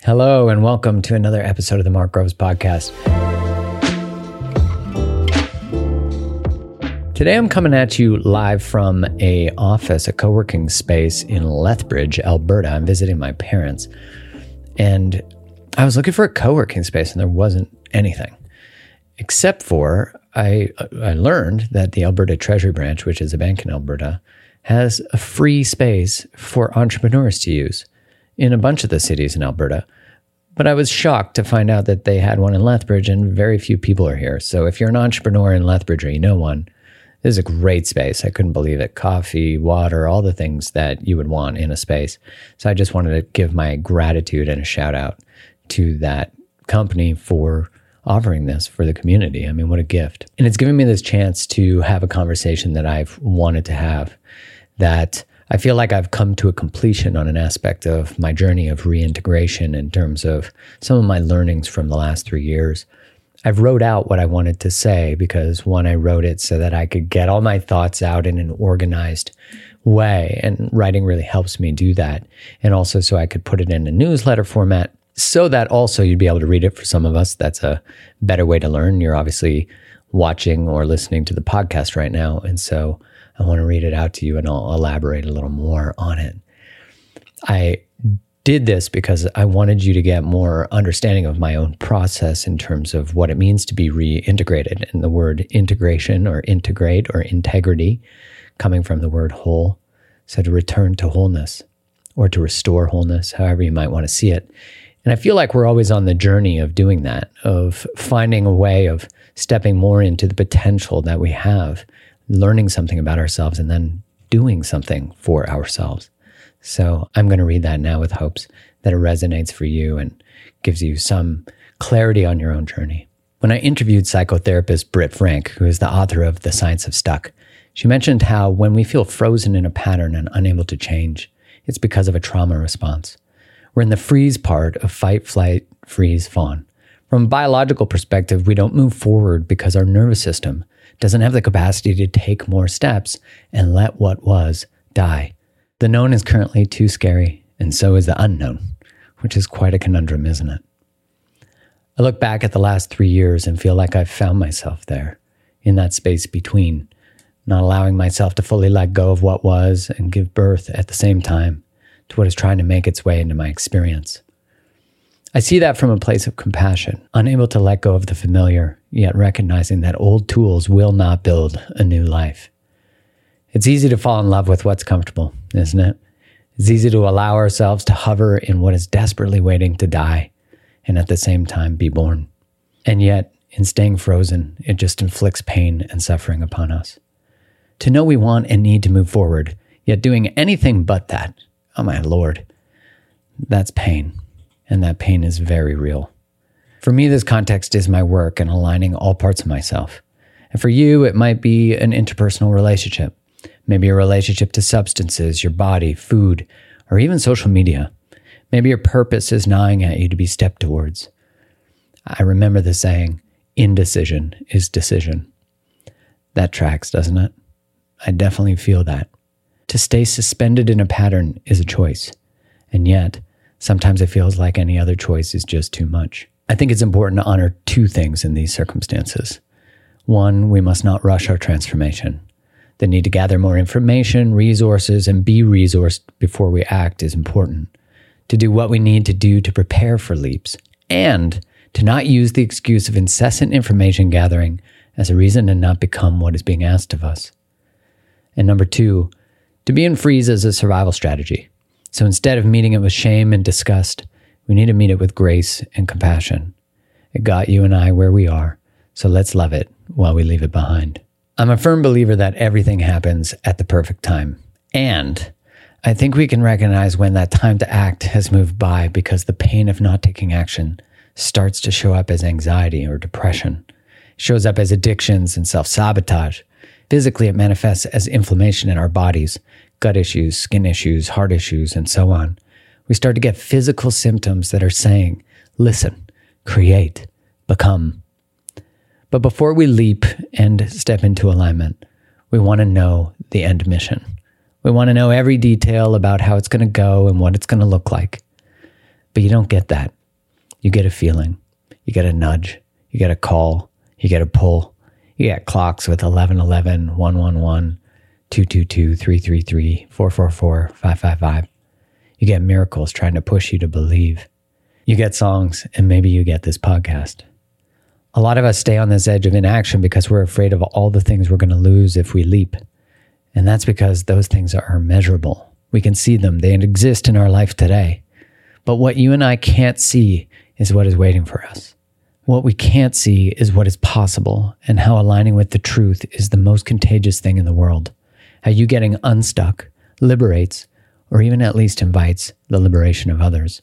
Hello, and welcome to another episode of the Mark Groves Podcast. Today I'm coming at you live from a co-working space in Lethbridge, Alberta. I'm visiting my parents, and I was looking for a co-working space, and there wasn't anything. Except for, I learned that the Alberta Treasury Branch, which is a bank in Alberta, has a free space for entrepreneurs to use in a bunch of the cities in Alberta. But I was shocked to find out that they had one in Lethbridge, and very few people are here. So if you're an entrepreneur in Lethbridge or you know one, this is a great space. I couldn't believe it. Coffee, water, all the things that you would want in a space. So I just wanted to give my gratitude and a shout out to that company for offering this for the community. I mean, what a gift. And it's given me this chance to have a conversation that I've wanted to have, that I feel like I've come to a completion on an aspect of my journey of reintegration in terms of some of my learnings from the last 3 years. I've wrote out what I wanted to say because, one, I wrote it so that I could get all my thoughts out in an organized way, and writing really helps me do that. And also so I could put it in a newsletter format so that also you'd be able to read it. For some of us, that's a better way to learn. You're obviously watching or listening to the podcast right now, and so I want to read it out to you, and I'll elaborate a little more on it. I did this because I wanted you to get more understanding of my own process in terms of what it means to be reintegrated. And the word integration or integrate or integrity coming from the word whole. So to return to wholeness or to restore wholeness, however you might want to see it. And I feel like we're always on the journey of doing that, of finding a way of stepping more into the potential that we have, learning something about ourselves, and then doing something for ourselves. So I'm going to read that now with hopes that it resonates for you and gives you some clarity on your own journey. When I interviewed psychotherapist Britt Frank, who is the author of The Science of Stuck, she mentioned how when we feel frozen in a pattern and unable to change, it's because of a trauma response. We're in the freeze part of fight, flight, freeze, fawn. From a biological perspective, we don't move forward because our nervous system doesn't have the capacity to take more steps and let what was die. The known is currently too scary, and so is the unknown, which is quite a conundrum, isn't it? I look back at the last 3 years and feel like I've found myself there, in that space between, not allowing myself to fully let go of what was and give birth at the same time to what is trying to make its way into my experience. I see that from a place of compassion, unable to let go of the familiar, yet recognizing that old tools will not build a new life. It's easy to fall in love with what's comfortable, isn't it? It's easy to allow ourselves to hover in what is desperately waiting to die and at the same time be born. And yet, in staying frozen, it just inflicts pain and suffering upon us. To know we want and need to move forward, yet doing anything but that, oh my Lord, that's pain. And that pain is very real. For me, this context is my work and aligning all parts of myself. And for you, it might be an interpersonal relationship, maybe a relationship to substances, your body, food, or even social media. Maybe your purpose is gnawing at you to be stepped towards. I remember the saying, indecision is decision. That tracks, doesn't it? I definitely feel that. To stay suspended in a pattern is a choice, and yet, sometimes it feels like any other choice is just too much. I think it's important to honor two things in these circumstances. One, we must not rush our transformation. The need to gather more information, resources, and be resourced before we act is important. To do what we need to do to prepare for leaps, and to not use the excuse of incessant information gathering as a reason to not become what is being asked of us. And number two, to be in freeze as a survival strategy. So instead of meeting it with shame and disgust, we need to meet it with grace and compassion. It got you and I where we are, so let's love it while we leave it behind. I'm a firm believer that everything happens at the perfect time. And I think we can recognize when that time to act has moved by because the pain of not taking action starts to show up as anxiety or depression. It shows up as addictions and self-sabotage. Physically, it manifests as inflammation in our bodies, gut issues, skin issues, heart issues, and so on. We start to get physical symptoms that are saying, listen, create, become. But before we leap and step into alignment, we want to know the end mission. We want to know every detail about how it's going to go and what it's going to look like. But you don't get that. You get a feeling. You get a nudge. You get a call. You get a pull. You get clocks with 1111, 111, 222, 333, 444, 555. You get miracles trying to push you to believe. You get songs, and maybe you get this podcast. A lot of us stay on this edge of inaction because we're afraid of all the things we're going to lose if we leap. And that's because those things are measurable. We can see them. They exist in our life today. But what you and I can't see is what is waiting for us. What we can't see is what is possible and how aligning with the truth is the most contagious thing in the world. How you getting unstuck liberates, or even at least invites, the liberation of others.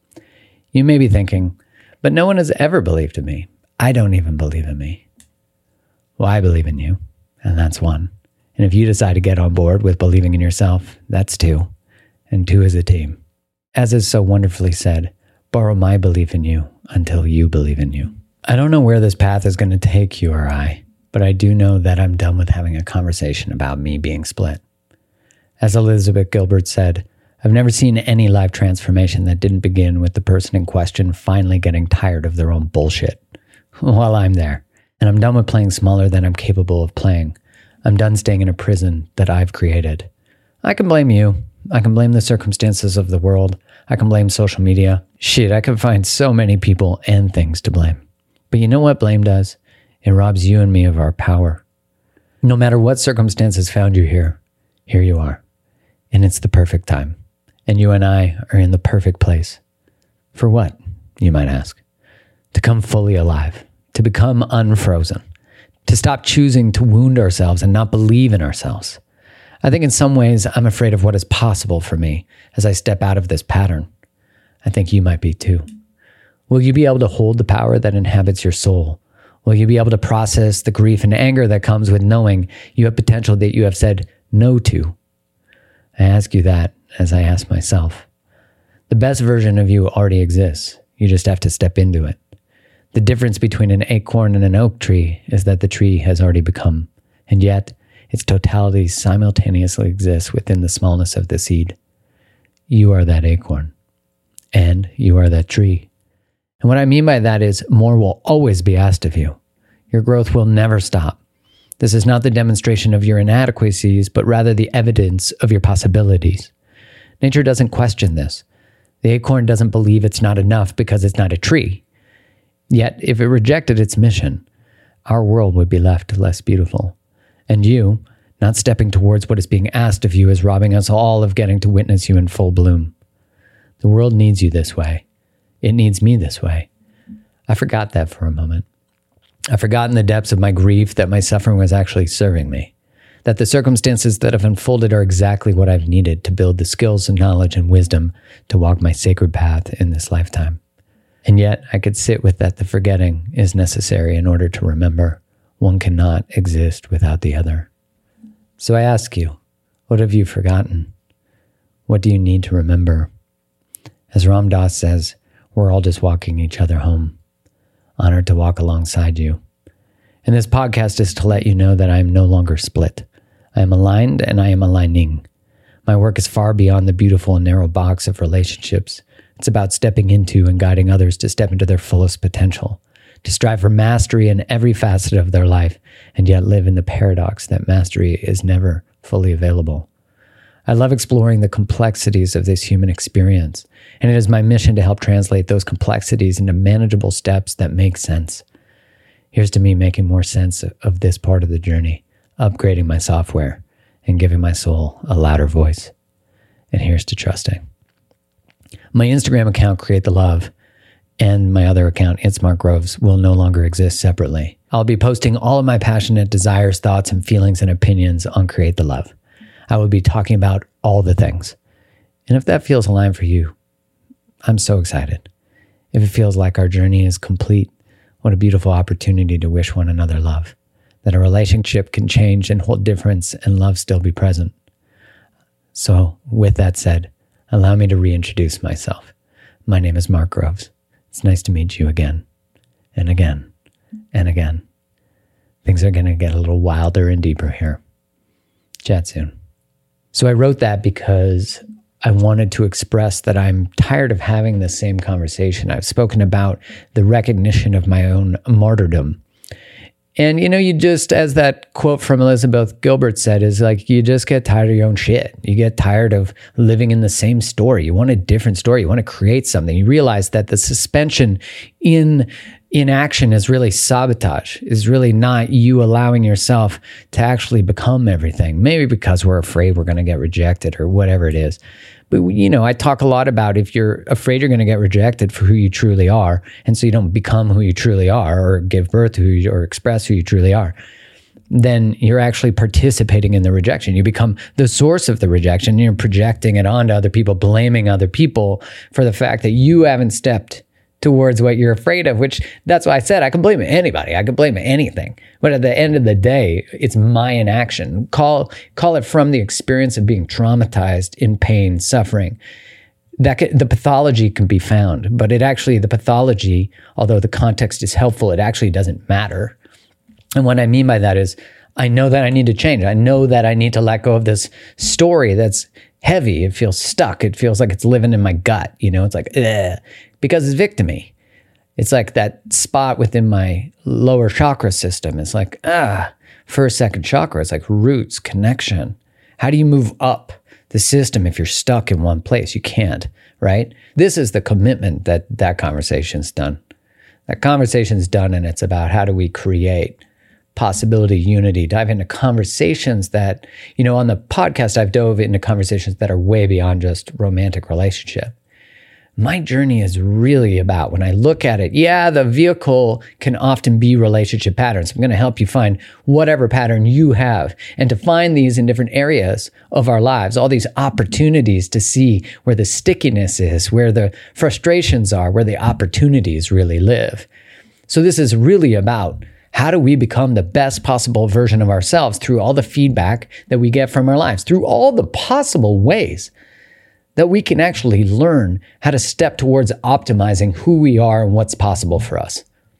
You may be thinking, but no one has ever believed in me. I don't even believe in me. Well, I believe in you, and that's one. And if you decide to get on board with believing in yourself, that's two. And two is a team. As is so wonderfully said, borrow my belief in you until you believe in you. I don't know where this path is going to take you or I, but I do know that I'm done with having a conversation about me being split. As Elizabeth Gilbert said, I've never seen any life transformation that didn't begin with the person in question finally getting tired of their own bullshit. Well, I'm there, and I'm done with playing smaller than I'm capable of playing. I'm done staying in a prison that I've created. I can blame you. I can blame the circumstances of the world. I can blame social media. Shit, I can find so many people and things to blame. But you know what blame does? It robs you and me of our power. No matter what circumstances found you here, here you are. And it's the perfect time. And you and I are in the perfect place. For what, you might ask? To come fully alive. To become unfrozen. To stop choosing to wound ourselves and not believe in ourselves. I think in some ways I'm afraid of what is possible for me as I step out of this pattern. I think you might be too. Will you be able to hold the power that inhabits your soul? Will you be able to process the grief and anger that comes with knowing you have potential that you have said no to? I ask you that as I ask myself. The best version of you already exists. You just have to step into it. The difference between an acorn and an oak tree is that the tree has already become, and yet its totality simultaneously exists within the smallness of the seed. You are that acorn, and you are that tree. And what I mean by that is more will always be asked of you. Your growth will never stop. This is not the demonstration of your inadequacies, but rather the evidence of your possibilities. Nature doesn't question this. The acorn doesn't believe it's not enough because it's not a tree. Yet, if it rejected its mission, our world would be left less beautiful. And you, not stepping towards what is being asked of you, is robbing us all of getting to witness you in full bloom. The world needs you this way. It needs me this way. I forgot that for a moment. I forgot in the depths of my grief that my suffering was actually serving me. That the circumstances that have unfolded are exactly what I've needed to build the skills and knowledge and wisdom to walk my sacred path in this lifetime. And yet I could sit with that the forgetting is necessary in order to remember. One cannot exist without the other. So I ask you, what have you forgotten? What do you need to remember? As Ram Dass says, we're all just walking each other home. Honored to walk alongside you. And this podcast is to let you know that I am no longer split. I am aligned and I am aligning. My work is far beyond the beautiful and narrow box of relationships. It's about stepping into and guiding others to step into their fullest potential, to strive for mastery in every facet of their life, and yet live in the paradox that mastery is never fully available. I love exploring the complexities of this human experience, and it is my mission to help translate those complexities into manageable steps that make sense. Here's to me making more sense of this part of the journey, upgrading my software, and giving my soul a louder voice. And here's to trusting. My Instagram account, Create the Love, and my other account, It's Mark Groves, will no longer exist separately. I'll be posting all of my passionate desires, thoughts, and feelings and opinions on Create the Love. I will be talking about all the things. And if that feels aligned for you, I'm so excited. If it feels like our journey is complete, what a beautiful opportunity to wish one another love, that a relationship can change and hold difference and love still be present. So with that said, allow me to reintroduce myself. My name is Mark Groves. It's nice to meet you again, and again, and again. Things are going to get a little wilder and deeper here. Chat soon. So I wrote that because I wanted to express that I'm tired of having the same conversation. I've spoken about the recognition of my own martyrdom. And, you just, as that quote from Elizabeth Gilbert said, is like, you just get tired of your own shit. You get tired of living in the same story. You want a different story. You want to create something. You realize that the suspension in action is really sabotage, is really not you allowing yourself to actually become everything. Maybe because we're afraid we're going to get rejected or whatever it is. But, I talk a lot about if you're afraid you're going to get rejected for who you truly are, and so you don't become who you truly are or give birth to or express who you truly are, then you're actually participating in the rejection. You become the source of the rejection. You're projecting it onto other people, blaming other people for the fact that you haven't stepped towards what you're afraid of, which that's why I said I can blame anybody. I can blame anything. But at the end of the day, it's my inaction. Call it from the experience of being traumatized, in pain, suffering. The pathology can be found, but the pathology, although the context is helpful, it actually doesn't matter. And what I mean by that is I know that I need to change. I know that I need to let go of this story that's heavy. It feels stuck. It feels like it's living in my gut. It's like, ugh, because it's victimy. It's like that spot within my lower chakra system. It's like, first, second chakra. It's like roots, connection. How do you move up the system if you're stuck in one place? You can't, right? This is the commitment that conversation's done. That conversation's done, and it's about how do we create possibility, unity, dive into conversations that, on the podcast, I've dove into conversations that are way beyond just romantic relationship. My journey is really about, when I look at it, the vehicle can often be relationship patterns. I'm going to help you find whatever pattern you have and to find these in different areas of our lives, all these opportunities to see where the stickiness is, where the frustrations are, where the opportunities really live. So this is really about how do we become the best possible version of ourselves through all the feedback that we get from our lives, through all the possible ways that we can actually learn how to step towards optimizing who we are and what's possible for us.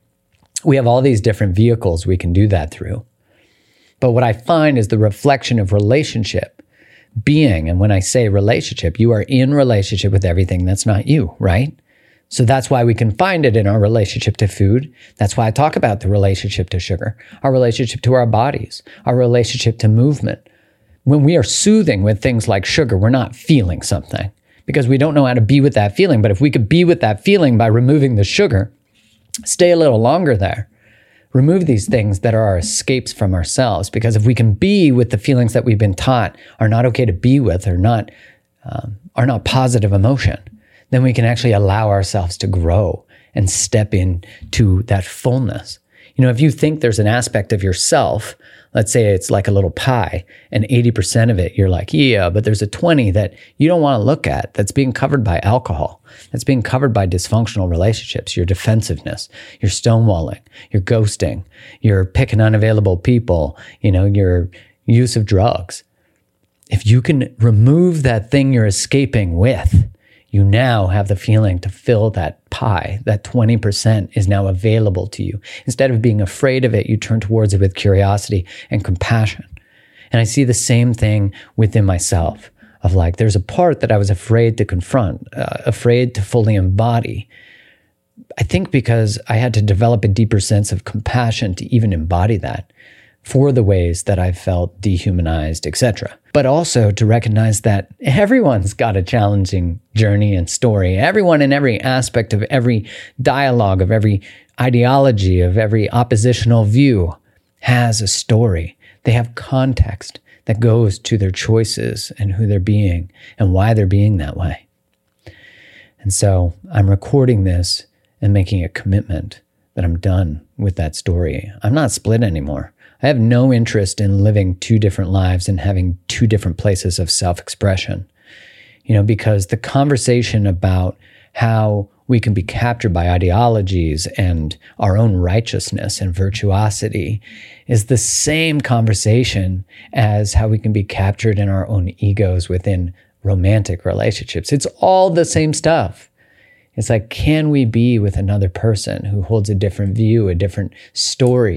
We have all these different vehicles we can do that through. But what I find is the reflection of relationship being, and when I say relationship, you are in relationship with everything that's not you, right? So that's why we can find it in our relationship to food. That's why I talk about the relationship to sugar, our relationship to our bodies, our relationship to movement. When we are soothing with things like sugar, we're not feeling something because we don't know how to be with that feeling. But if we could be with that feeling by removing the sugar, stay a little longer there, remove these things that are our escapes from ourselves. Because if we can be with the feelings that we've been taught are not okay to be with, or are not positive emotion, then we can actually allow ourselves to grow and step into that fullness. If you think there's an aspect of yourself, let's say it's like a little pie, and 80% of it, you're like, but there's a 20 that you don't want to look at, that's being covered by alcohol, that's being covered by dysfunctional relationships, your defensiveness, your stonewalling, your ghosting, your picking unavailable people, your use of drugs. If you can remove that thing you're escaping with, you now have the feeling to fill that pie. That 20% is now available to you. Instead of being afraid of it, you turn towards it with curiosity and compassion. And I see the same thing within myself of like, there's a part that I was afraid to confront, afraid to fully embody. I think because I had to develop a deeper sense of compassion to even embody that for the ways that I felt dehumanized, etc. But also to recognize that everyone's got a challenging journey and story. Everyone in every aspect of every dialogue, of every ideology, of every oppositional view has a story. They have context that goes to their choices and who they're being and why they're being that way. And so I'm recording this and making a commitment that I'm done with that story. I'm not split anymore. I have no interest in living two different lives and having two different places of self-expression, because the conversation about how we can be captured by ideologies and our own righteousness and virtuosity is the same conversation as how we can be captured in our own egos within romantic relationships. It's all the same stuff. It's like, can we be with another person who holds a different view, a different story?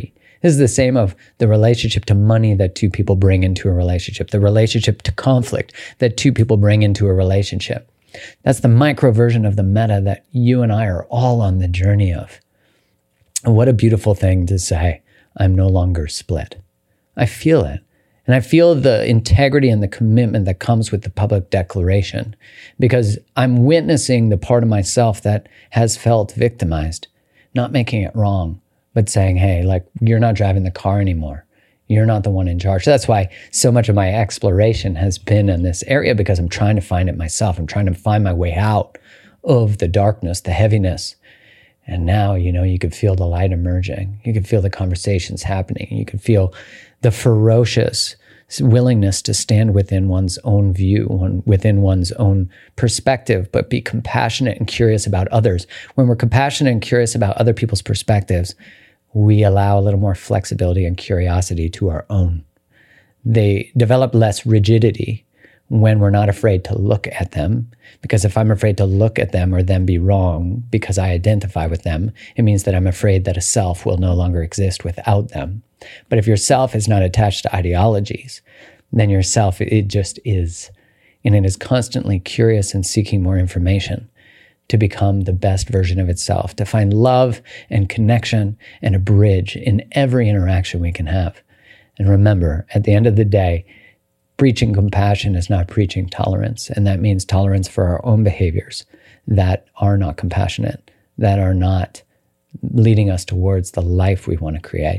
This is the same of the relationship to money that two people bring into a relationship, the relationship to conflict that two people bring into a relationship. That's the micro version of the meta that you and I are all on the journey of. And what a beautiful thing to say, I'm no longer split. I feel it. And I feel the integrity and the commitment that comes with the public declaration, because I'm witnessing the part of myself that has felt victimized, not making it wrong, but saying, hey, like, you're not driving the car anymore. You're not the one in charge. That's why so much of my exploration has been in this area, because I'm trying to find it myself. I'm trying to find my way out of the darkness, the heaviness. And now, you could feel the light emerging. You could feel the conversations happening. You could feel the ferocious willingness to stand within one's own view, within one's own perspective, but be compassionate and curious about others. When we're compassionate and curious about other people's perspectives, we allow a little more flexibility and curiosity to our own. They develop less rigidity when we're not afraid to look at them, because if I'm afraid to look at them or them be wrong because I identify with them, it means that I'm afraid that a self will no longer exist without them. But if your self is not attached to ideologies, then your self, it just is. And it is constantly curious and seeking more information to become the best version of itself, to find love and connection and a bridge in every interaction we can have. And remember, at the end of the day, preaching compassion is not preaching tolerance. And that means tolerance for our own behaviors that are not compassionate, that are not leading us towards the life we want to create.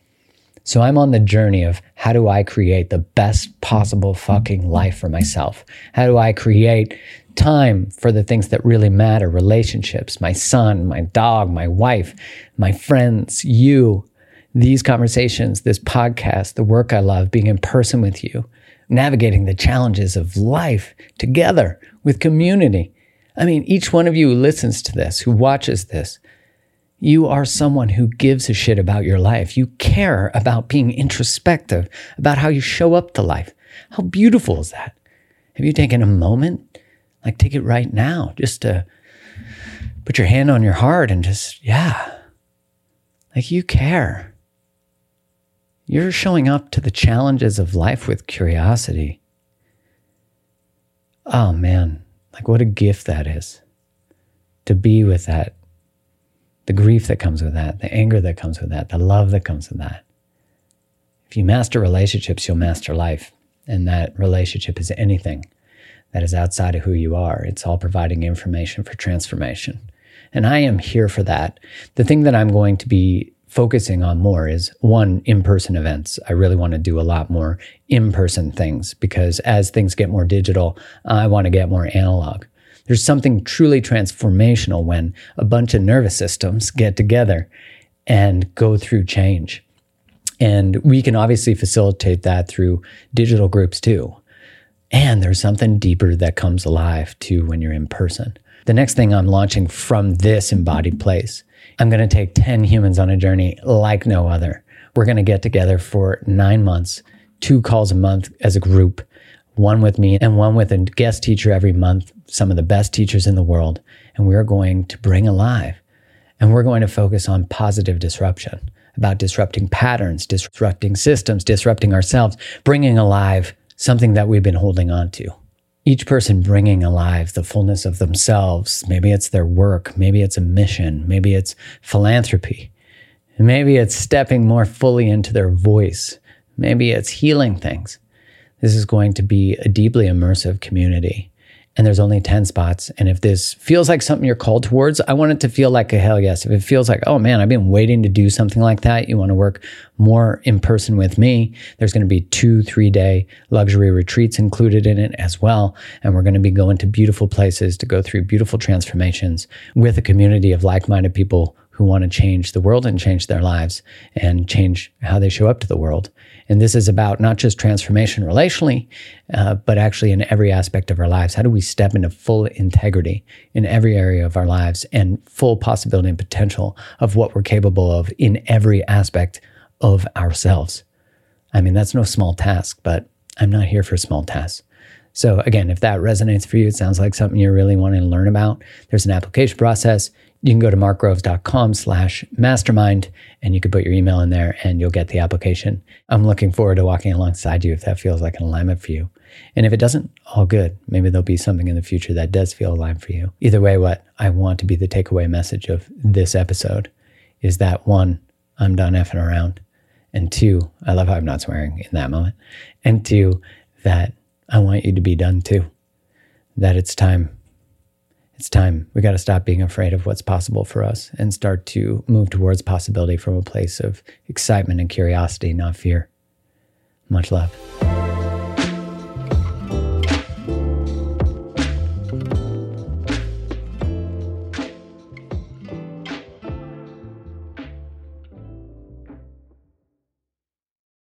So I'm on the journey of, how do I create the best possible fucking life for myself? How do I create time for the things that really matter? Relationships, my son, my dog, my wife, my friends, you, these conversations, this podcast, the work I love, being in person with you, navigating the challenges of life together with community. I mean, each one of you who listens to this, who watches this, you are someone who gives a shit about your life. You care about being introspective, about how you show up to life. How beautiful is that? Have you taken a moment? Like, take it right now, just to put your hand on your heart and just, like, you care. You're showing up to the challenges of life with curiosity. Oh man, like, what a gift that is. To be with that. The grief that comes with that, the anger that comes with that, the love that comes with that. If you master relationships, you'll master life. And that relationship is anything that is outside of who you are. It's all providing information for transformation. And I am here for that. The thing that I'm going to be focusing on more is, one, in-person events. I really want to do a lot more in-person things, because as things get more digital, I want to get more analog. There's something truly transformational when a bunch of nervous systems get together and go through change. And we can obviously facilitate that through digital groups too. And there's something deeper that comes alive too when you're in person. The next thing I'm launching from this embodied place, I'm going to take 10 humans on a journey like no other. We're going to get together for 9 months, 2 calls a month as a group, one with me and one with a guest teacher every month, some of the best teachers in the world. And we're going to bring alive. And we're going to focus on positive disruption, about disrupting patterns, disrupting systems, disrupting ourselves, bringing alive something that we've been holding on to. Each person bringing alive the fullness of themselves. Maybe it's their work. Maybe it's a mission. Maybe it's philanthropy. Maybe it's stepping more fully into their voice. Maybe it's healing things. This is going to be a deeply immersive community. And there's only 10 spots. And if this feels like something you're called towards, I want it to feel like a hell yes. If it feels like, oh man, I've been waiting to do something like that, you want to work more in person with me, there's going to be 2-3 day luxury retreats included in it as well. And we're going to be going to beautiful places to go through beautiful transformations with a community of like-minded people who want to change the world and change their lives and change how they show up to the world. And this is about not just transformation relationally, but actually in every aspect of our lives. How do we step into full integrity in every area of our lives and full possibility and potential of what we're capable of in every aspect of ourselves? I mean, that's no small task, but I'm not here for small tasks. So again, if that resonates for you, it sounds like something you're really wanting to learn about, there's an application process. You can go to markgroves.com/mastermind and you can put your email in there and you'll get the application. I'm looking forward to walking alongside you if that feels like an alignment for you. And if it doesn't, all good. Maybe there'll be something in the future that does feel aligned for you. Either way, what I want to be the takeaway message of this episode is that 1, I'm done effing around. And 2, I love how I'm not swearing in that moment. And 2, that I want you to be done too. That it's time. It's time. We got to stop being afraid of what's possible for us and start to move towards possibility from a place of excitement and curiosity, not fear. Much love.